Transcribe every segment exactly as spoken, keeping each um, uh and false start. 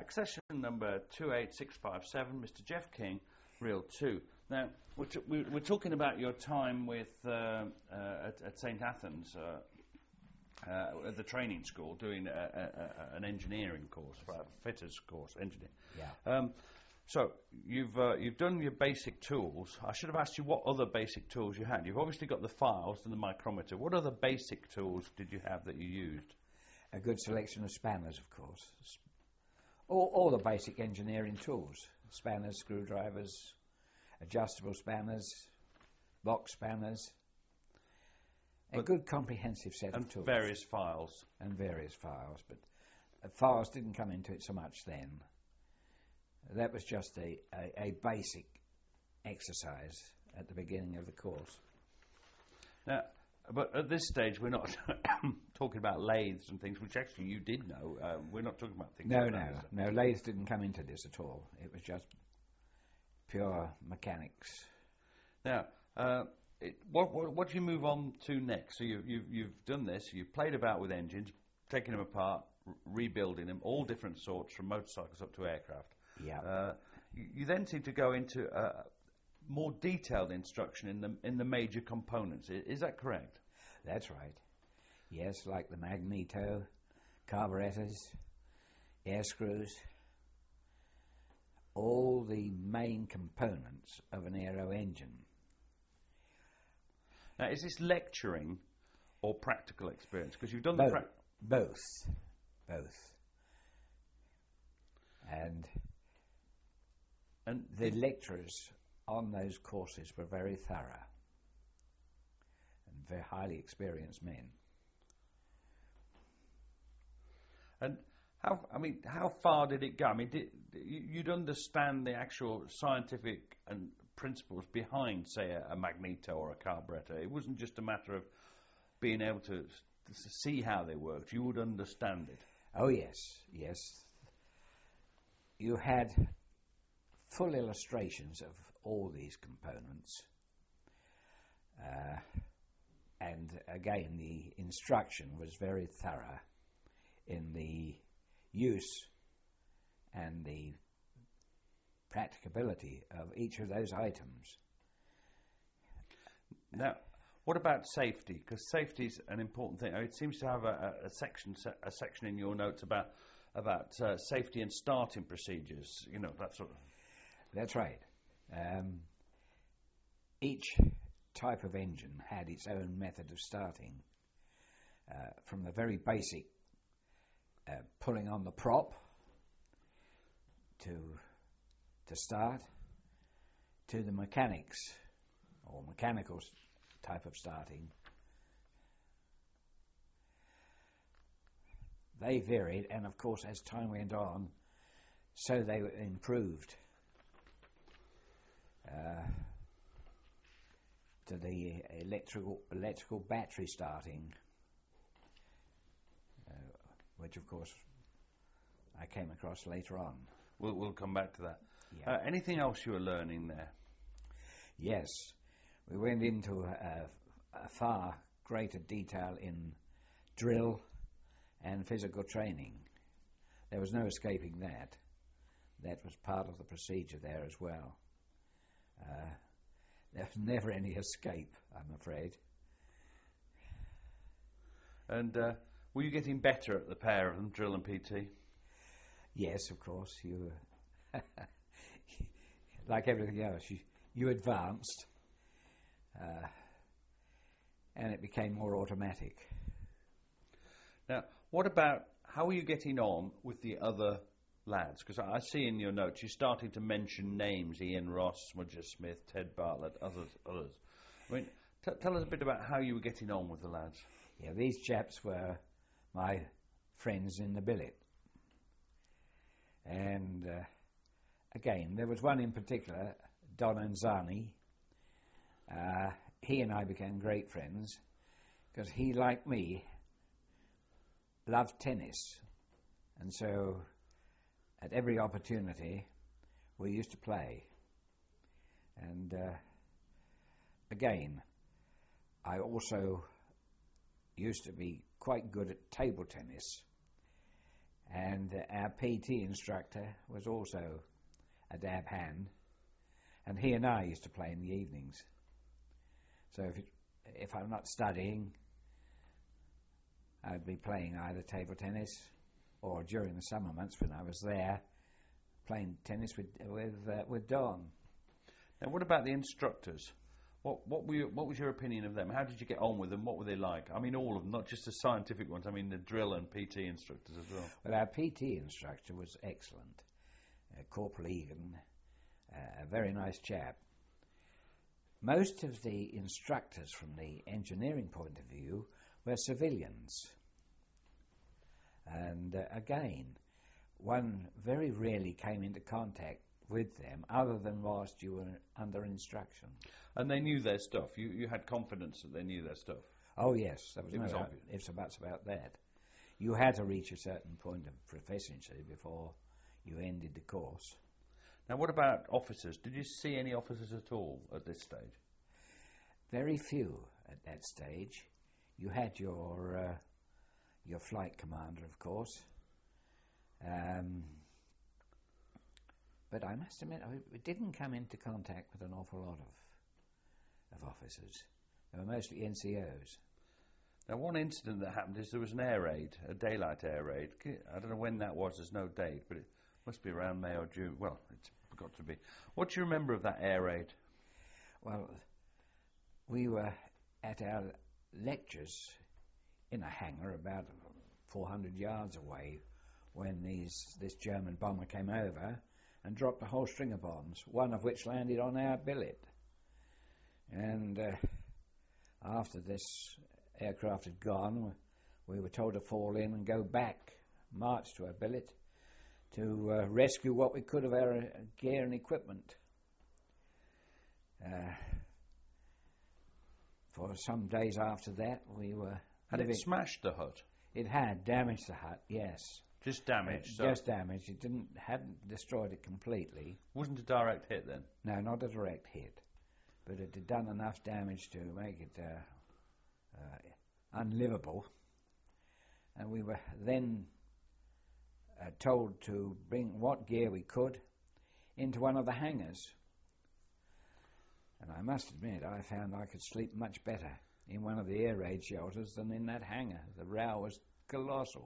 accession number two eight six five seven, Mister Jeff King, Reel two. Now, we're, t- we're talking about your time with uh, uh, at, at Saint Athens, uh, uh, at the training school, doing a, a, a, an engineering course, a fitters course, engineer. Yeah. Um, so you've uh, you've done your basic tools. I should have asked you what other basic tools you had. You've obviously got the files and the micrometer. What other basic tools did you have that you used? A good selection of spanners, of course. All, all the basic engineering tools. Spanners, screwdrivers, adjustable spanners, box spanners. A But good comprehensive set and of tools. various files. And various files. But uh, files didn't come into it so much then. That was just a, a, a basic exercise at the beginning of the course. Now, but at this stage, we're not talking about lathes and things, which actually you did know. Uh, we're not talking about things No, like no, that. no. Lathes didn't come into this at all. It was just pure mechanics. Now, uh, it, what, what, what do you move on to next? So you, you've, you've done this, you've played about with engines, taking them apart, r- rebuilding them, all different sorts, from motorcycles up to aircraft. Yeah. Uh, you, you then seem to go into uh, more detailed instruction in the in the major components. Is, is that correct? That's right. Yes, like the magneto, carburetors, air screws, all the main components of an aero engine. Now, is this lecturing or practical experience? Because you've done Both. the pra- Both. Both. And and the lecturers on those courses were very thorough and very highly experienced men. And how, I mean, how far did it go? I mean, did, you, you'd understand the actual scientific and principles behind, say, a, a magneto or a carburetor. It wasn't just a matter of being able to, to see how they worked. You would understand it. Oh yes, yes. You had full illustrations of all these components. Uh, and again, the instruction was very thorough in the use and the practicability of each of those items. Now, what about safety? Because safety is an important thing. It seems to have a, a, a section a section in your notes about about uh, safety and starting procedures. You know, that sort of. That's right. Um, each type of engine had its own method of starting, uh, from the very basic uh, pulling on the prop to to start, to the mechanics or mechanical s- type of starting. They varied, and of course, as time went on, so they were improved. Uh, to the electrical electrical battery starting, uh, which of course I came across later on. We'll, we'll come back to that. Yeah. Uh, anything else you were learning there? Yes, we went into a, a far greater detail in drill and physical training. There was no escaping that. That was part of the procedure there as well. Uh, there was never any escape, I'm afraid. And uh, were you getting better at the pair of them, drill and P T? Yes, of course. You, like everything else, you, you advanced, uh, and it became more automatic. Now, what about, how are you getting on with the other lads? Because I I see in your notes you're starting to mention names: Ian Ross, Smudger Smith, Ted Bartlett, others. Others. I mean, t- tell us a bit about how you were getting on with the lads. Yeah, these chaps were my friends in the billet. And uh, again, there was one in particular, Don Anzani. Uh, he and I became great friends because he, like me, loved tennis. And so at every opportunity, we used to play. And uh, again, I also used to be quite good at table tennis. And uh, our P T instructor was also a dab hand, and he and I used to play in the evenings. So if, it, if I'm not studying, I'd be playing either table tennis or during the summer months when I was there, playing tennis with with uh, with Don. Now, what about the instructors? What what were you, what was your opinion of them? How did you get on with them? What were they like? I mean, all of them, not just the scientific ones. I mean, the drill and P T instructors as well. Well, our P T instructor was excellent, uh, Corporal Egan, uh, a very nice chap. Most of the instructors from the engineering point of view were civilians. And uh, again, one very rarely came into contact with them other than whilst you were under instruction. And they knew their stuff. You you had confidence that they knew their stuff. Oh yes, there was It no was doubt obvious. ifs or buts about that. You had to reach a certain point of proficiency before you ended the course. Now, what about officers? Did you see any officers at all at this stage? Very few at that stage. You had your uh, your flight commander, of course. Um, but I must admit, I we didn't come into contact with an awful lot of of officers. They were mostly N C Os. Now, one incident that happened is there was an air raid, a daylight air raid. I don't know when that was, there's no date, but it must be around May or June. Well, it's got to be. What do you remember of that air raid? Well, we were at our lectures in a hangar about four hundred yards away when these this German bomber came over and dropped a whole string of bombs, one of which landed on our billet. And uh, after this aircraft had gone, we were told to fall in and go back, march to our billet, to uh, rescue what we could of our uh, gear and equipment. Uh, for some days after that, we were Had living. it smashed the hut? It had damaged the hut, yes. Just damaged? Uh, So just damaged. It didn't hadn't destroyed it completely. wasn't a direct hit then? No, not a direct hit, but it had done enough damage to make it uh, uh, unlivable. And we were then uh, told to bring what gear we could into one of the hangars. And I must admit, I found I could sleep much better in one of the air raid shelters than in that hangar. The row was colossal.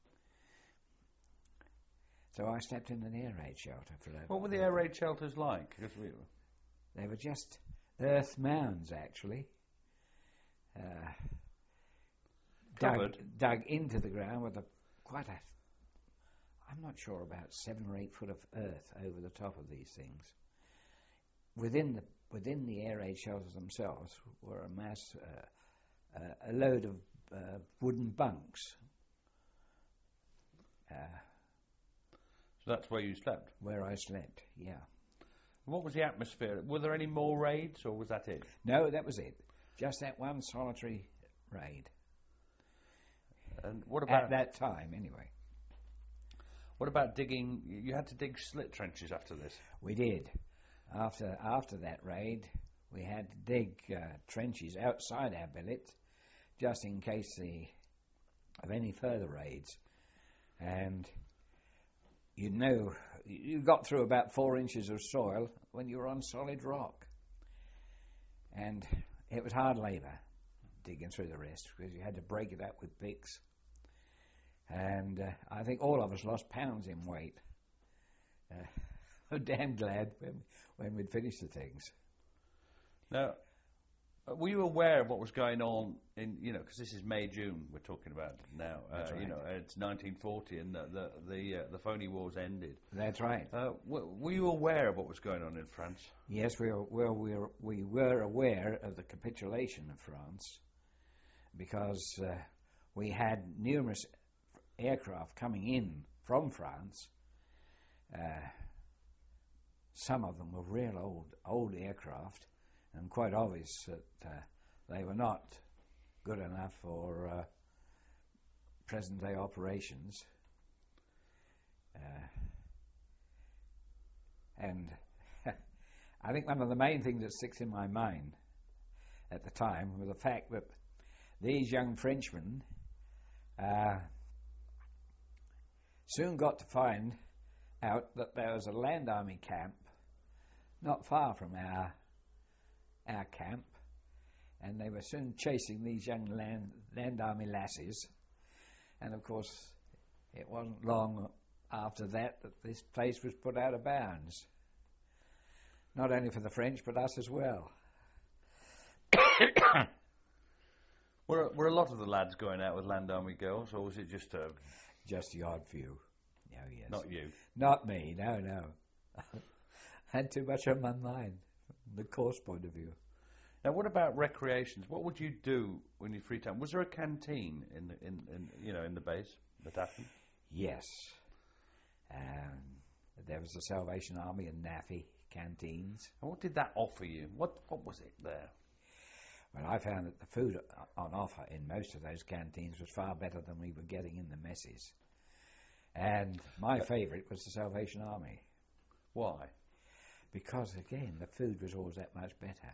So I slept in an air raid shelter for a... What were the air raid shelters like? 'Cause we, They were just earth mounds, actually. Uh, Covered? dug, dug into the ground with a quite a... I'm not sure, about seven or eight foot of earth over the top of these things. Within the within the air raid shelters themselves were a mass, uh, uh, a load of uh, wooden bunks. Uh, so that's where you slept. where I slept, yeah. What was the atmosphere? Were there any more raids, or was that it? No, that was it. Just that one solitary raid. And what about At that time, anyway. what about digging? You had to dig slit trenches after this. We did. After after that raid, we had to dig uh, trenches outside our billet, just in case the, of any further raids. And you know, you got through about four inches of soil when you were on solid rock. And it was hard labour digging through the rest, because you had to break it up with picks. And uh, I think all of us lost pounds in weight. Uh, I'm damn glad when, when we'd finished the things. Now, uh, were you aware of what was going on in, you know, because this is May, June we're talking about now. Uh, That's right. You know, it's nineteen forty and the the the, uh, the phony wars ended. That's right. Uh, w- were you aware of what was going on in France? Yes, we were, well, we were, we were aware of the capitulation of France, because uh, we had numerous aircraft coming in from France. Uh, some of them were real old, old aircraft, and quite obvious that uh, they were not good enough for uh, present-day operations. Uh, and I think one of the main things that sticks in my mind at the time was the fact that these young Frenchmen, uh, soon got to find out that there was a Land Army camp not far from our our camp, and they were soon chasing these young Land, Land Army lasses. And of course, it wasn't long after that that this place was put out of bounds. Not only for the French, but us as well. Were, were a lot of the lads going out with Land Army girls, or was it just a... Just the odd few. Oh, yes. Not you? Not me, no, no. Had too much on my mind, from the course point of view. Now, what about recreations? What would you do when you're free time? Was there a canteen in, the, in, in you know, in the base, the Daphne? Yes. Um, there was the Salvation Army and NAFI canteens. And what did that offer you? What what was it there? Well, I found that the food on offer in most of those canteens was far better than we were getting in the messes. And my favourite was the Salvation Army. Why? Because, again, the food was always that much better.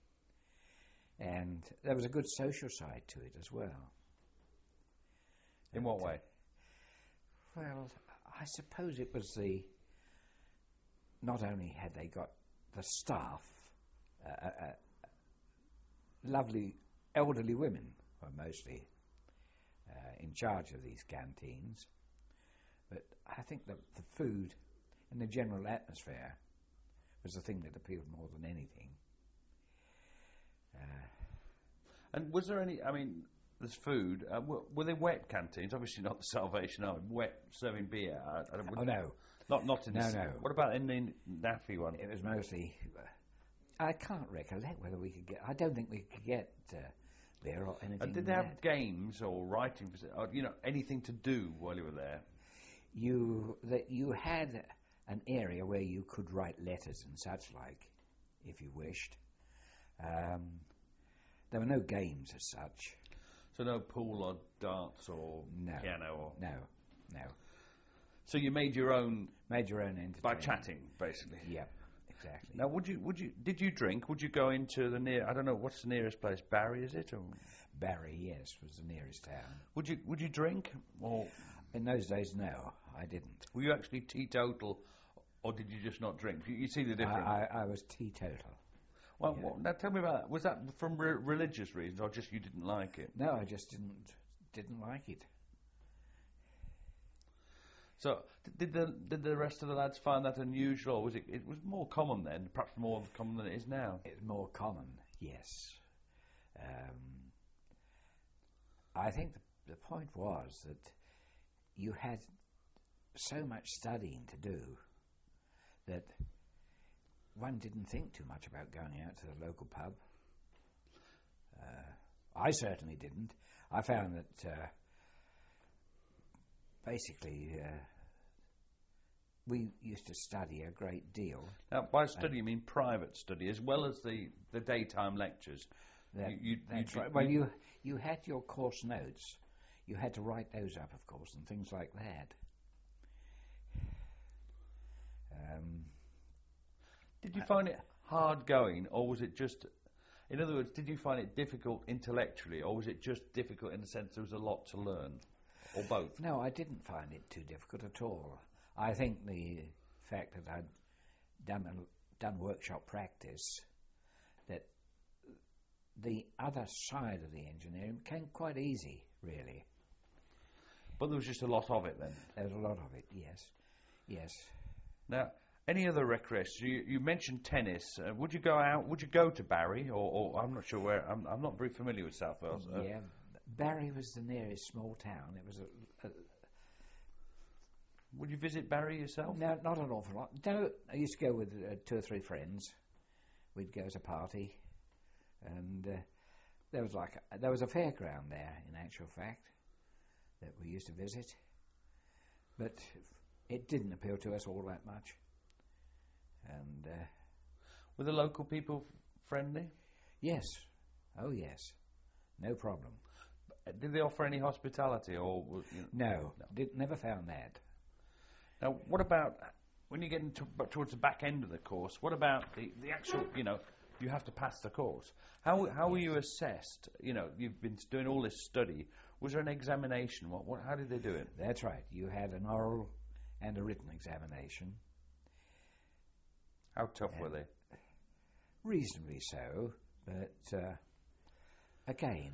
And there was a good social side to it as well. In what way? Well, I suppose it was the... Not only had they got the staff, uh, uh, lovely elderly women were mostly uh, in charge of these canteens, but I think that the food and the general atmosphere was the thing that appealed more than anything. Uh, and was there any, I mean, there's food, uh, were, were they wet canteens? Obviously not the Salvation Army, wet serving beer. I, I oh no. Not, not in no, this. No. What about in the NAFI one? It was mostly, uh, I can't recollect whether we could get, I don't think we could get uh, beer or anything. And did they have that. games or writing, or, you know, anything to do while you were there? You, that you had an area where you could write letters and such like, if you wished. Um, there were no games as such. So no pool or darts or no, piano or... No, no. So you made your own... Made your own entertainment. By chatting, basically. Yep, exactly. Now, would you, would you, did you drink? Would you go into the near, I don't know, what's the nearest place? Barry, is it? Or? Barry, yes, was the nearest town. Would you, would you drink? Or in those days, no, I didn't. Were you actually teetotal, or did you just not drink? You, you see the difference? I, I, I was teetotal. Well, yeah. well, now tell me about that. Was that from re- religious reasons, or just you didn't like it? No, I just didn't didn't like it. So, did the did the rest of the lads find that unusual, or was it it was more common then, perhaps more common than it is now? It's more common, yes. Um, I think the, the point was that you had so much studying to do that one didn't think too much about going out to the local pub. Uh, I certainly didn't. I found that uh, basically uh, we used to study a great deal. Now, by study you mean private study as well as the, the daytime lectures. That, you, you, that's you, right. Well, you you had your course notes. You had to write those up, of course, and things like that. Um, Did you find it hard going, or was it just... In other words, did you find it difficult intellectually, or was it just difficult in the sense there was a lot to learn, or both? No, I didn't find it too difficult at all. I think the fact that I'd done a, done workshop practice, that the other side of the engineering became quite easy, really. But there was just a lot of it then? There was a lot of it, yes. Yes. Now, any other recreations? You, you mentioned tennis. Uh, would you go out? Would you go to Barry, or, or I'm not sure where? I'm, I'm not very familiar with South Wales. Uh, yeah, Barry was the nearest small town. It was a, a Would you visit Barry yourself? no, not an awful lot. No, I used to go with uh, two or three friends. We'd go as a party, and uh, there was like a, there was a fairground there. In actual fact, that we used to visit, but it didn't appeal to us all that much. And uh, were the local people friendly? Yes, oh yes, no problem. Did they offer any hospitality, or you know? No, no. Did, never found that. Now, what about when you get into, towards the back end of the course? What about the, the actual? You know, you have to pass the course. How how yes. were you assessed? You know, you've been doing all this study. Was there an examination? What, what, how did they do it? That's right. You had an oral and a written examination. How tough were they? Reasonably so, but uh, again,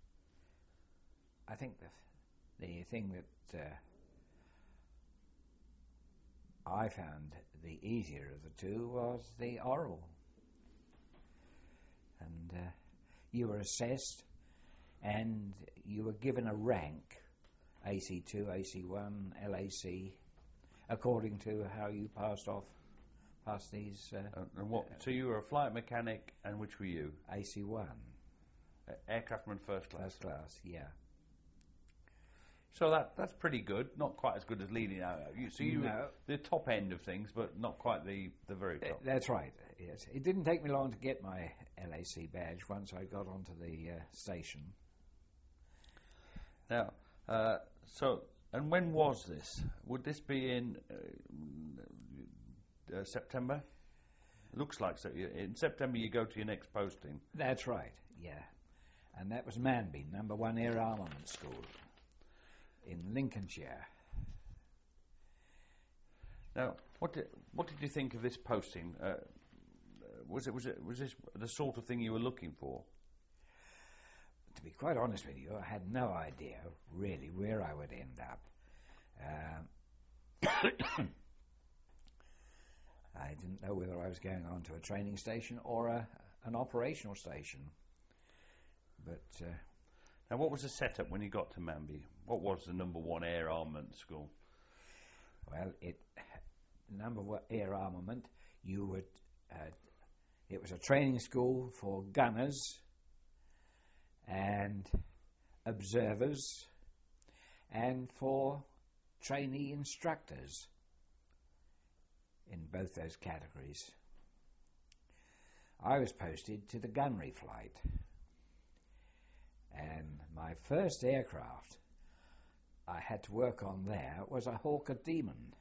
I think the the thing that uh, I found the easier of the two was the oral, and uh, you were assessed, and you were given a rank, A C two, A C one, L A C, according to how you passed off. Past these. Uh, uh, and what? So you were a flight mechanic, and which were you? A C one. Uh, aircraftman first class. First class, yeah. So that that's pretty good. Not quite as good as leading out. You, so you No. were the top end of things, but not quite the, the very top. Uh, that's right. Yes, it didn't take me long to get my L A C badge once I got onto the uh, station. Now, uh, so and when was this? Would this be in? Uh, Uh, September? Looks like so. In September you go to your next posting. That's right, yeah. And that was Manby, number one Air Armament School in Lincolnshire. Now, what did, what did you think of this posting? Uh, was it was it was this the sort of thing you were looking for? To be quite honest with you, I had no idea really where I would end up. Um, I didn't know whether I was going on to a training station or a, an operational station. But uh, now, what was the setup when you got to Manby? What was the number one air armament school? Well, it number one air armament. You would. Uh, it was a training school for gunners and observers, and for trainee instructors. In both those categories. I was posted to the gunnery flight, and my first aircraft I had to work on there was a Hawker Demon.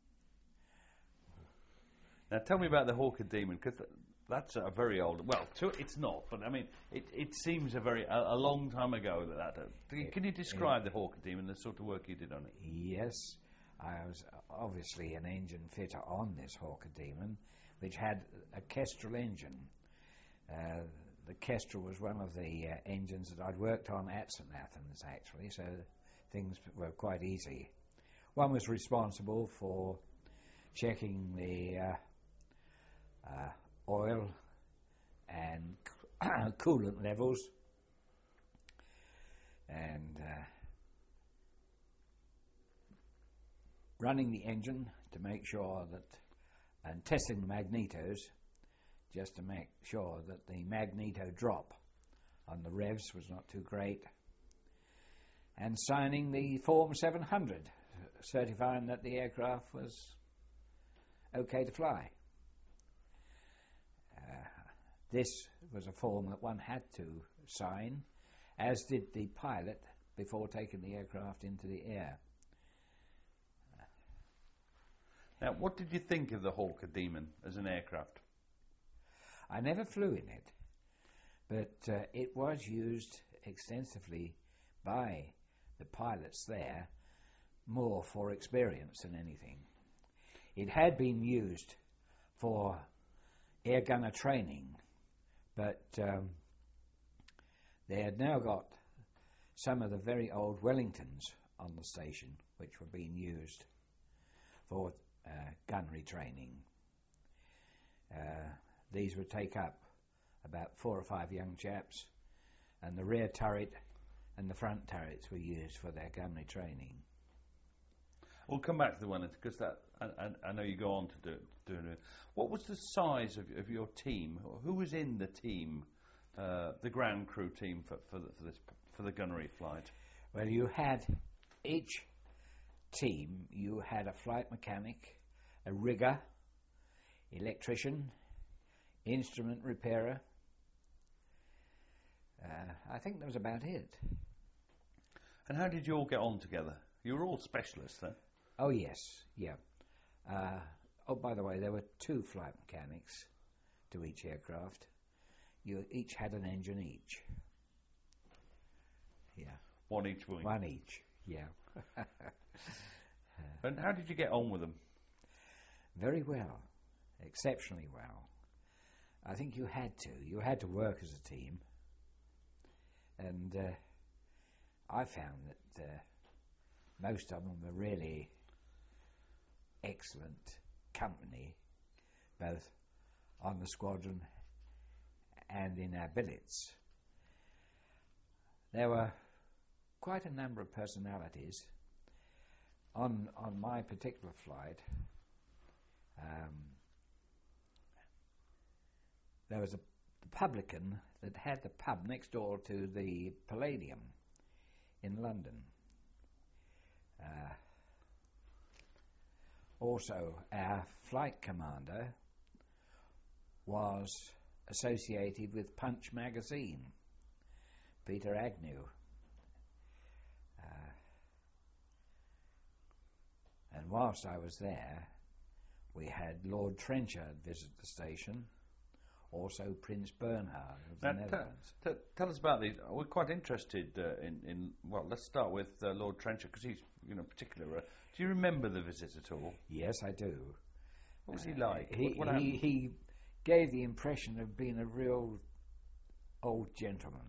Now tell me about the Hawker Demon, because that's a very old, well, to, it's not, but I mean, it, it seems a very, a, a long time ago that that, uh, can you describe it, the Hawker Demon, the sort of work you did on it? Yes. I was obviously an engine fitter on this Hawker Demon, which had a Kestrel engine. Uh, the Kestrel was one of the uh, engines that I'd worked on at St Athens, actually, so things were quite easy. One was responsible for checking the uh, uh, oil and coolant levels, and uh, running the engine to make sure that, and testing the magnetos just to make sure that the magneto drop on the revs was not too great, and signing the Form seven hundred, certifying that the aircraft was okay to fly. Uh, this was a form that one had to sign, as did the pilot before taking the aircraft into the air. Now, what did you think of the Hawker Demon as an aircraft? I never flew in it, but uh, it was used extensively by the pilots there, more for experience than anything. It had been used for air gunner training, but um, they had now got some of the very old Wellingtons on the station, which were being used for Uh, gunnery training. Uh, these would take up about four or five young chaps, and the rear turret and the front turrets were used for their gunnery training. We'll come back to the one, because that I, I, I know you go on to do, do it. What was the size of, of your team? Who was in the team, uh, the ground crew team for for, the, for this for the gunnery flight? Well, you had each team. You had a flight mechanic, a rigger, electrician, instrument repairer. Uh, I think that was about it. And how did you all get on together? You were all specialists then? Oh, yes, yeah. Uh, oh, by the way, there were two flight mechanics to each aircraft. You each had an engine each. Yeah. One each wing. One each, yeah. And how did you get on with them? Very well, exceptionally well. I think you had to. You had to work as a team. And uh, I found that uh, most of them were really excellent company, both on the squadron and in our billets. There were quite a number of personalities on on my particular flight. Um, there was a publican that had the pub next door to the Palladium in London. Uh, also, our flight commander was associated with Punch magazine, Peter Agnew. Uh, and whilst I was there, we had Lord Trenchard visit the station, also Prince Bernhard of the Now, Netherlands. T- t- tell us about these. We're quite interested uh, in, in. Well, let's start with uh, Lord Trenchard because he's, you know, particular. Uh, do you remember the visit at all? Yes, I do. What was Uh, he like? He, what, what he, happened? he gave the impression of being a real old gentleman.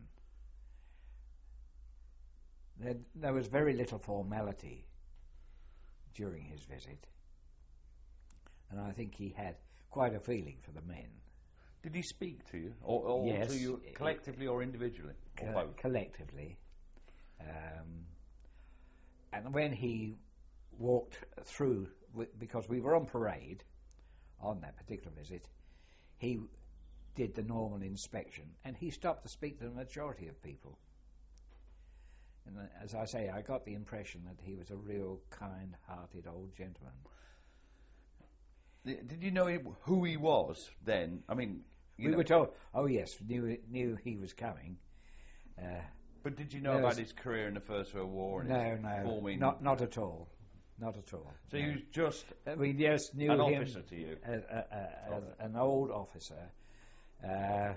There, there was very little formality during his visit, and I think he had quite a feeling for the men. Did he speak to you, or, or Yes. to you collectively or individually, or Co- both? collectively. Um, and when he walked through, wi- because we were on parade on that particular visit, he did the normal inspection, and he stopped to speak to the majority of people. And uh, as I say, I got the impression that he was a real kind-hearted old gentleman. Did you know he, who he was then? I mean, you We know, were told, oh yes, knew knew he was coming. Uh, but did you know there about was- his career in the First World War? And no, his no, forming, not not at all, not at all. So no. he was just Uh, we just knew an him officer to you. as, uh, uh, as an old officer, uh,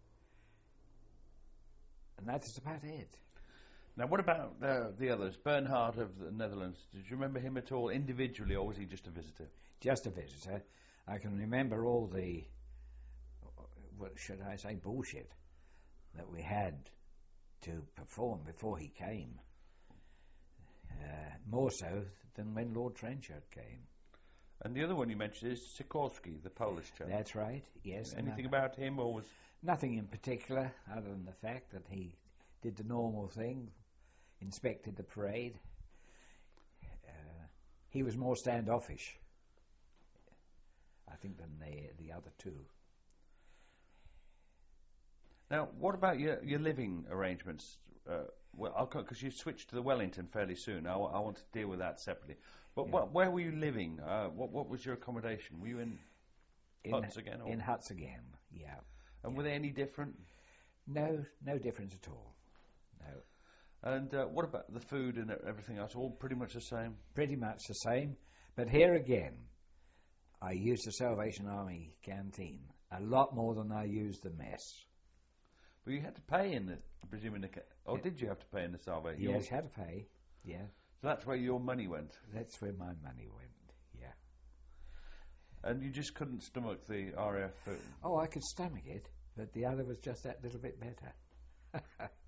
and that's about it. Now, what about uh, the others? Bernhard of the Netherlands. Did you remember him at all individually, or was he just a visitor? Just a visitor. I can remember all the, what should I say, bullshit that we had to perform before he came. Uh, more so than when Lord Trenchard came. And the other one you mentioned is Sikorsky, the Polish chap. That's right, yes. Anything no- about him, or was Nothing in particular, other than the fact that he did the normal thing, inspected the parade. Uh, he was more standoffish, I think, than the the other two. now? What about your your living arrangements? Uh, well, because you switched to the Wellington fairly soon. I, wa- I want to deal with that separately. But Yeah. what, where were you living? Uh, what what was your accommodation? Were you in In, huts again? Or? in huts again, yeah. And were they any different? No, no difference at all. No, And uh, what about the food and everything else? All pretty much the same? pretty much the same. But here again, I used the Salvation Army canteen a lot more than I used the mess. But you had to pay in the, I presume, in the, ca- or Yeah. did you have to pay in the Salvation? Yes, had to pay. Yeah, So that's where your money went. that's where my money went. Yeah. And you just couldn't stomach the R A F food. Oh, I could stomach it, but the other was just that little bit better.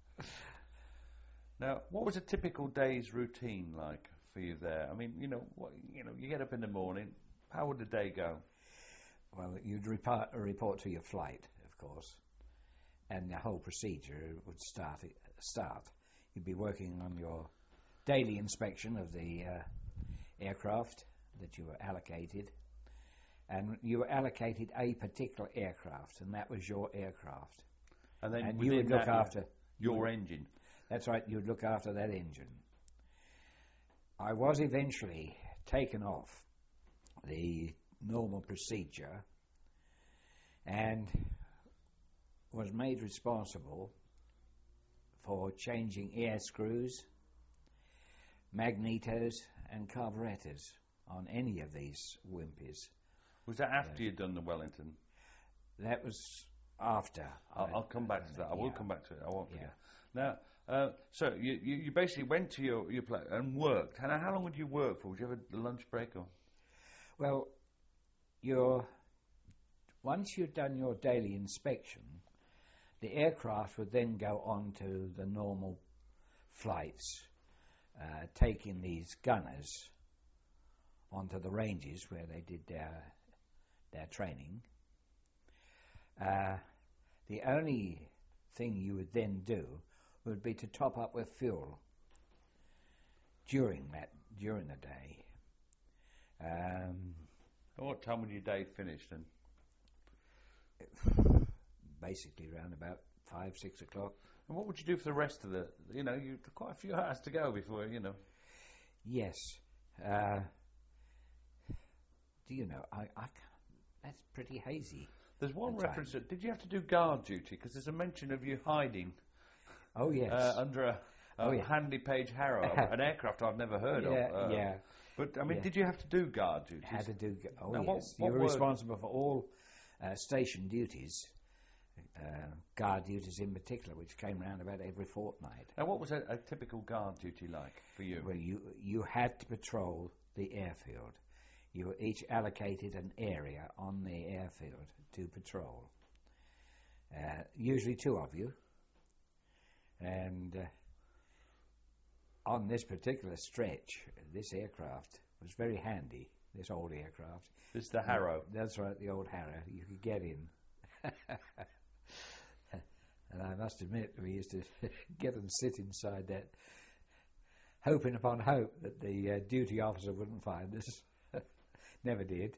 Now, what was a typical day's routine like for you there? I mean, you know, what, you know, you get up in the morning. How would the day go? Well, you'd report, report to your flight, of course, and the whole procedure would start. Start. You'd be working on your daily inspection of the uh, aircraft that you were allocated, and you were allocated a particular aircraft, and that was your aircraft. And then And you within would look that, you- after your engine. That's right, you'd look after that engine. I was eventually taken off the normal procedure and was made responsible for changing air screws, magnetos and carburetors on any of these wimpies. Was that after you'd done the Wellington? That was after. I'll, I- I'll come back to that. I will yeah. come back to it. I won't Yeah. forget. Now, uh, so you, you, you basically went to your, your place and worked. How, how long would you work for? Would you have a lunch break or? Well, you're, once you've done your daily inspection, the aircraft would then go on to the normal flights, uh, taking these gunners onto the ranges where they did their their training. Uh, the only thing you would then do would be to top up with fuel during that during the day. Um, what time would your day finish then? Basically around about five, six o'clock. And what would you do for the rest of the, you know, you quite a few hours to go before, you know. Yes. Uh, do you know, I, I, that's pretty hazy. There's one reference, that, did you have to do guard duty? Because there's a mention of you hiding. Oh, yes. Uh, under a, a oh, yeah. Handley Page Harrow, an aircraft I've never heard yeah, of. Uh, yeah. But, I mean, yeah. did you have to do guard duties? Had to do, oh, now, yes. What, what you were were responsible for all uh, station duties. Uh, guard duties in particular, which came round about every fortnight. Now, what was a, a typical guard duty like for you? Well, you you had to patrol the airfield. You were each allocated an area on the airfield to patrol. Uh, usually two of you. And uh, on this particular stretch, this aircraft was very handy, this old aircraft. This is the Harrow. That's right, the old Harrow. You could get in. And I must admit, we used to get and sit inside that, hoping upon hope that the uh, duty officer wouldn't find us. Never did.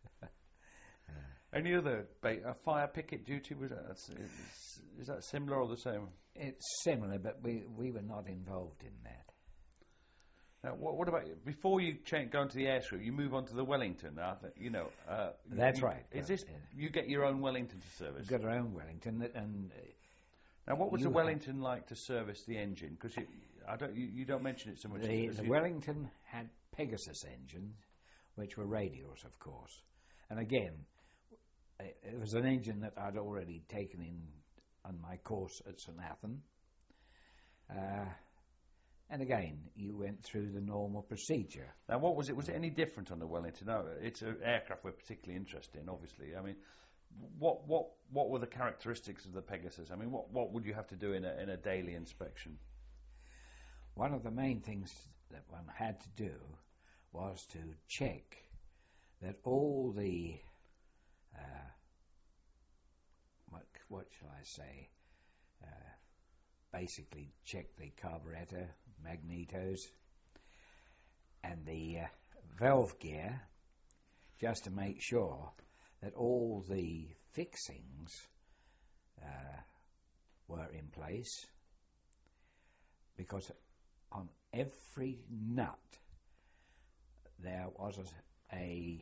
Any other ba- uh, fire picket duty? Was that, is, is that similar or the same? It's similar, but we, we were not involved in that. Now, what, what about before you change, go into the airstrip? You move on to the Wellington. Uh, you know, uh, that's you, right. Is uh, this you get your own Wellington to service? We've got our own Wellington, and uh, now, what was you the Wellington like to service the engine? Because I don't, you, you don't mention it so much. The, as the you, Wellington had Pegasus engines, which were radials, of course. And again, it was an engine that I'd already taken in on my course at St Athan. Uh, and again, you went through the normal procedure. Now, what was it? Was it any different on the Wellington? No, it's an aircraft we're particularly interested in, obviously. I mean, what what what were the characteristics of the Pegasus? I mean, what what would you have to do in a in a daily inspection? One of the main things that one had to do was to check that all the uh, what what shall I say? Uh, basically, check the carburetor, magnetos, and the uh, valve gear, just to make sure that all the fixings uh, were in place, because on every nut there was a, a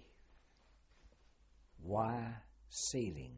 wire sealing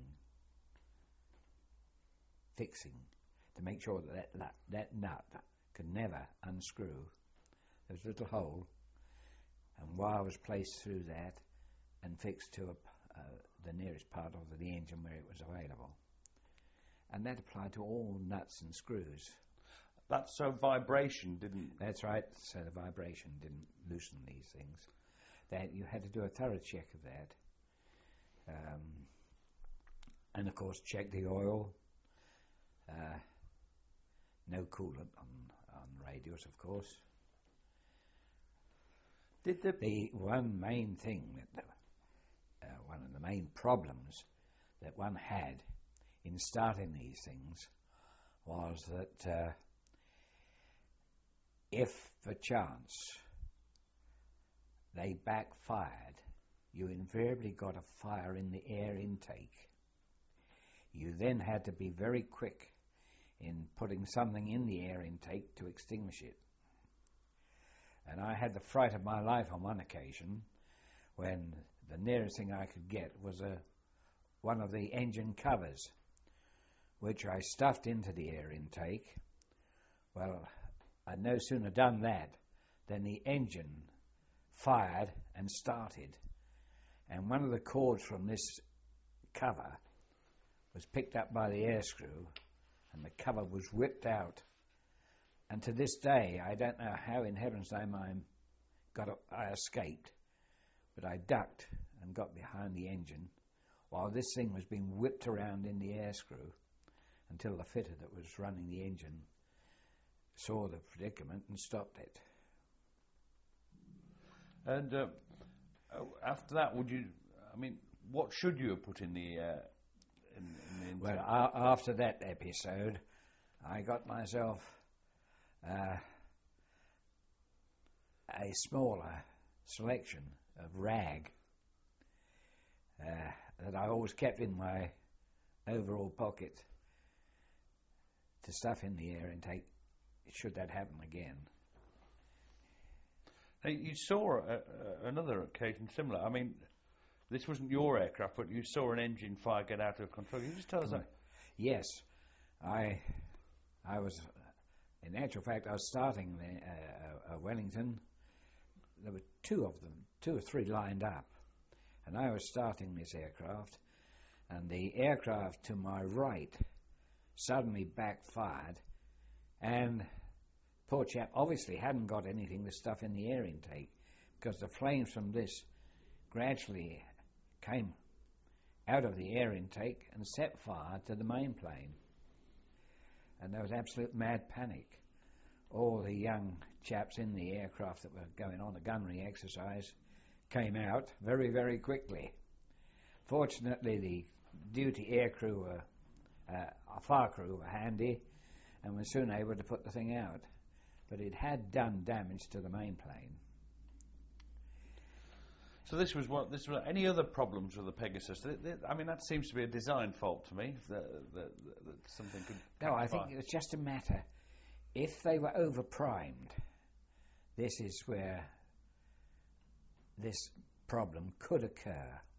fixing to make sure that that, that that nut could never unscrew. There was a little hole, and wire was placed through that and fixed to a, uh, the nearest part of the engine where it was available. And that applied to all nuts and screws. That's so vibration didn't... That's right, so the vibration didn't loosen these things. That you had to do a thorough check of that. Um, and of course check the oil. Uh, no coolant on, on radios, of course. Did the... The one main thing, that the, uh, one of the main problems that one had in starting these things was that uh, if perchance they backfired, you invariably got a fire in the air intake. You then had to be very quick in putting something in the air intake to extinguish it. And I had the fright of my life on one occasion when the nearest thing I could get was a one of the engine covers, which I stuffed into the air intake. Well, I'd no sooner done that than the engine fired and started. And one of the cords from this cover was picked up by the air screw, and the cover was whipped out And to this day, I don't know how in heaven's name I got up, I escaped, but I ducked and got behind the engine while this thing was being whipped around in the air screw until the fitter that was running the engine saw the predicament and stopped it. And uh, after that, would you? I mean, what should you have put in the? Uh, in, in the well, a- after that episode, I got myself uh, a smaller selection of rag uh, that I always kept in my overall pocket to stuff in the air intake should that happen again. Hey, you saw a, a, another occasion similar. I mean, this wasn't your aircraft, but you saw an engine fire get out of control. Can you just tell us that? Yes, I, I was, in actual fact, I was starting the, uh, uh, Wellington. There were two of them, two or three lined up, and I was starting this aircraft, and the aircraft to my right suddenly backfired, and poor chap obviously hadn't got anything to stuff in the air intake, because the flames from this gradually came out of the air intake and set fire to the main plane. And there was absolute mad panic. All the young chaps in the aircraft that were going on the gunnery exercise came out very, very quickly. Fortunately, the duty air crew were, uh, our fire crew were handy and were soon able to put the thing out. But it had done damage to the main plane. So this was what this was. Any other problems with the Pegasus? Th- th- I mean, that seems to be a design fault to me. That, that, that something could. No, I think it was just a matter. If they were overprimed, this is where this problem could occur.